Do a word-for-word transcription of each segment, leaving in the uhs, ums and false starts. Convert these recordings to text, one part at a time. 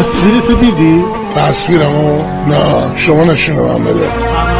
تصویر تو دیدی؟ تصویرمو؟ نه شما نشونه من بده.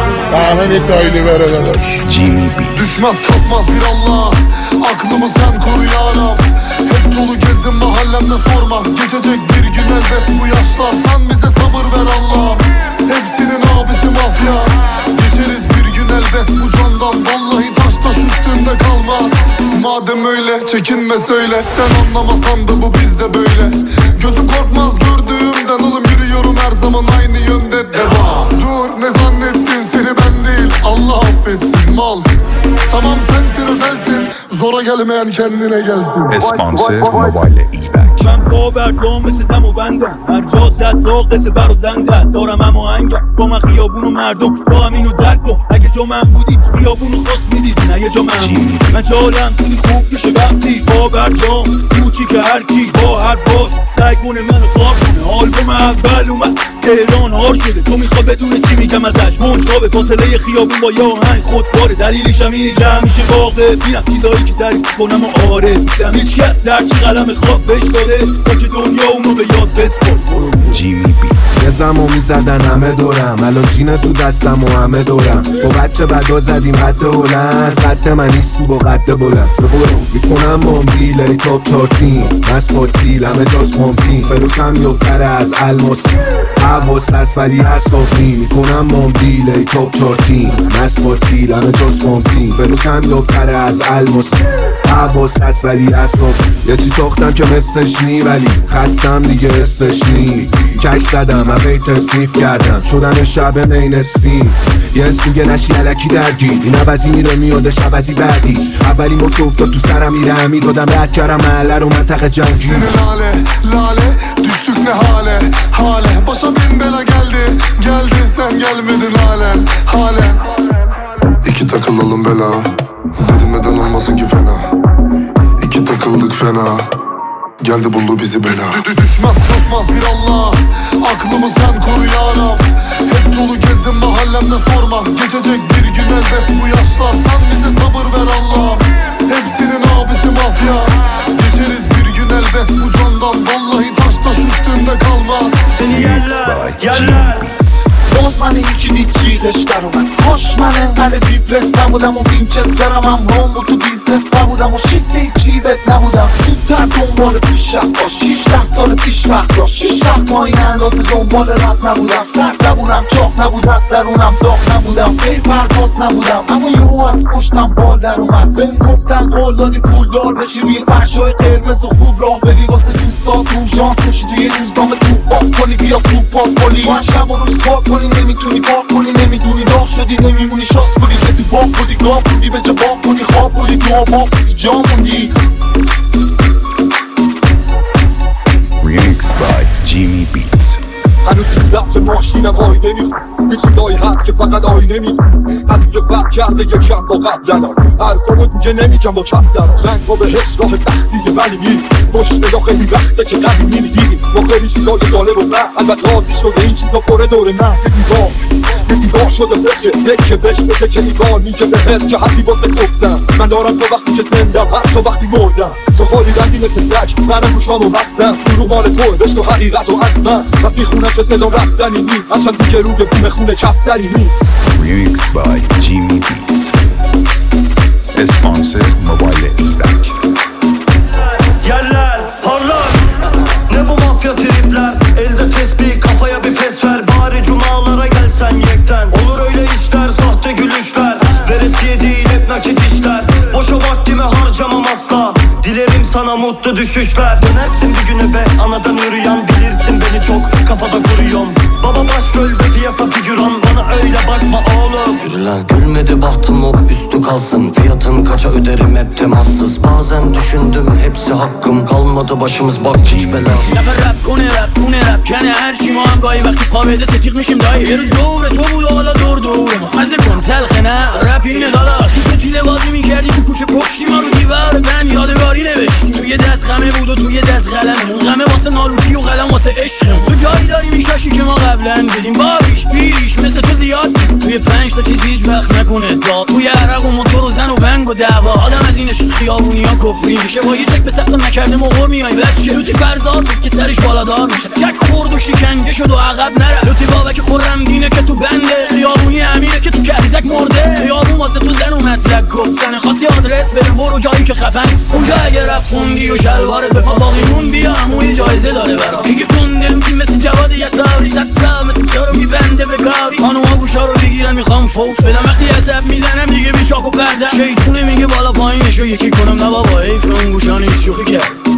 Hemen detaylı ver arkadaş. Jimmy Beats. Düşmez kalkmaz bir Allah, aklımı sen koru yarab. Hep dolu gezdim mahallemde sorma. Geçecek bir gün elbet bu yaşlar. Sen bize sabır ver Allah'ım. Hepsinin abisi mafya. Geçeriz bir gün elbet bu candan. Vallahi taş taş üstünde kalmaz. Madem öyle çekinme söyle. Sen anlamasan da bu bizde böyle. Gözüm korkmaz gördüğümden oğlum, yürüyorum her zaman aynı yönde. Devam. Dur ne zannettin, seni ben değil Allah affetsin mal. Tamam sensin özelsin, zora gelmeyen kendine gelsin. اسپانسر موبایل ایبک. من باورگام مثل دم و بندم، هر جا زد تا قصه بر و زنده. دارم هم آهنگم با من خیابون و مردم با هم اینو درک کن. اگه جا من بودی خیابون رو خواست میدیدی، نه یه جا من من جالم توی خوب میشه وقتی باورگام کوچی که هر کی با هر باز سعی کنه منو خواب کنه. آلبوم اول اومد تهران هار شده، تو میخوا بدون چی میگم ازش منجا به فاصله خیابون با یه آهنگ خودکاره. دلیلش هم اینه که همیشه واقع بینم چیزایی که تعریف کنم و آره دیدم هیچ کس هرچی قلم خواب بهش داره تا که دنیا اونو به یاد بسپار. جیمی بیتس. یه زمان میزدن همه دورم، الان جینه تو دستم و همه دورم. با بچه بدا زدیم قد هلند، قد من ایسو با قد بلند. میکنم مامبیل ای تاپ چارتین، مسپاتیل همه جاز پامپین. فروکم یفتره از الماس حواس هست ولی اصافی. میکنم مامبیل ای تاپ چارتین، مسپاتیل همه جاز پامپین. فروکم یفتره از الماس حواس هست ولی اصافی. یه چی ساختم که مثلش نی ولی خستم دیگه استش نی. کش زدم همه تصنیف کردم شدن شب مین اسپین. یه اسم میگه نشی علکی درگیر، این عوضی میره میادش عوضی بعدی. اولی موت افتاد تو سرم میره همی دادم رد کردم محله رو منطقه جنگی. Seni lale lale düştük ne hale hale. Başa bin bela geldi geldi sen gelmedin halen halen. İki takılalım bela, dedim neden olmasın ki fena. İki takıldık fena, geldi buldu bizi bela. Dü düşmez kalkmaz bir Allah, aklımı sen koru yarab. Hep dolu gezdim mahallemde sorma. Geçecek bir gün elbet bu yaşlar. Sen bize sabır ver Allah'ım. Hepsinin abisi mafya. Geçeriz bir gün elbet bu candan. Vallahi taş taş üstünde kalmaz. Seni yerler yerler باز من یکی دید جیغش در اومد. کاش من انقدر بیپرس نبودم و وینچسترم هم هم بود تو بیزنس نبودم و شیفت هیچی بهت نبودم. زودتر دنبال پیشرفت داشت، شیشده سال پیش وقت داشت. شیش وقت تا این اندازه دنبال رد نبودم. سر زبونم چاق نبود، از درونم داغ نبودم. پی پرواز نبودم اما یهو از پشتم بال در اومد. بهم گفتن قول دادی پولدار بشی، روی فرشای قرمز و خوب راه بری واسه دوستات. اورژانس بشی توی روزنامه توپ پاک کنی، بیا توپ پاک پلیس. تو شب و روز پاک کنی، نمیتونی پاک کنی، نمیدونی داغ شدی، نمیمونی شاس بودی که تو باغ بودی. گاه بودی به جا باغ کنی، خواب بودی تو آباق بودی جا موندی. Remix by Jimmy Beats. هنوز تو ضبط ماشینم آینه میخون، یه چیزایی هست که فقط آینه میدون. از اینکه فرق کرده یکم با قبلنم، حرفامو دیگه نمیگم با کف درم. رنگ با بهش راه سختیه ولی میری باش نگاه. خیلی وقته که قدیم میدیدیم با خیلی چیزای جالب و نه البته عادی شده این چیزا پره دوره نه. یه دیوار یه دیوار شده فکر تکه بهش بده که ایوار میگه بهت که حرفی واسه گفتم. من دارم تا وقتی که زندم حتی وقتی مردم. تو خالی رنگی مثل سگ، منم گوشامو بستم. دروغ مال توه بشنو حقیقت و از من. پس میخونم که صدا رفتنی نیست، هرچند دیگه روی بوم خونه کفتری نیست. Remix by Jimmy Beats. اسپانسر موبایل ایبک. Yerler parlar, ne bu mafya tripler. Elde tesbih kafaya bir fes ver. Bari cumalara gelsen yekten. Olur öyle işler, sahte gülüşler. Veresiye değil hep nakit işler. Boşa vaktimi harcamam asla. Dilerim sana mutlu düşüşler. Dönersin bir gün eve anadan yürüyen. Bilirsin beni çok kafada kuruyorum. Baba başrolde piyasa figüran. Bana öyle bakma oğlum. Yürü lan. Gülmedi bahtım hop üstü kalsın. Fiyatın kaça öderim hep temassız. Bazen düşündüm hepsi hakkım. Kalmadı başımız bak hiç belasız. نفر رپ کنه رپ کنه رپ کنه هرچی ما هم گاهی وقتی قابل ستیق میشیم دایی. یه روز دور تو بود و حالا دور دور ما مزه کن تلخه نه رپ این مدالا. تو توی بازی میکردی تو کوچه پشتی ما رو دیوار بن یادگاری نوشتیم. توی دست غمه بود و توی دست قلم، غمه واسه نالوتی و قلم واسه عشقم. تو جایی داری میشاشی که ما قبلا دیدیم باریش بیش مثل تو زیاد. توی پنج تا چیز هیچ وقت نکنه داد، توی عرق و موتور و زن و بنگ و دعوا. آدم از اینش خیابونی ها کفری میشه، با یه چک به سقف نکرده مغور میای بچه. لوتی فرزاد بود که سرش بالادار میشه، چک خورد و شکنجه شد و عقب نره. لوتی بابک خورم دینه که تو بنده، خیابونی امیره که تو کریزک مرده. خیابون واسه تو زن و مطلق گفتن، خواستی آدرس بده برو جایی که خفن. اونجا اگه رپ خوندی و شلوارت به پا باقیمون بیا، همون یه جایزه داره برا. میگه کنده لوتی مثل جواد یساری، ستا مثل تو رو میبنده به کاری. خانوما گوشا رو بگیرن میخوام فوش بدم، وقتی عصب میزنم دیگه بیچاک و پردم. شیطونه میگه بالا پایینشو یکی کنم، نه بابا حیف اون گوشا نیست شوخی کرد.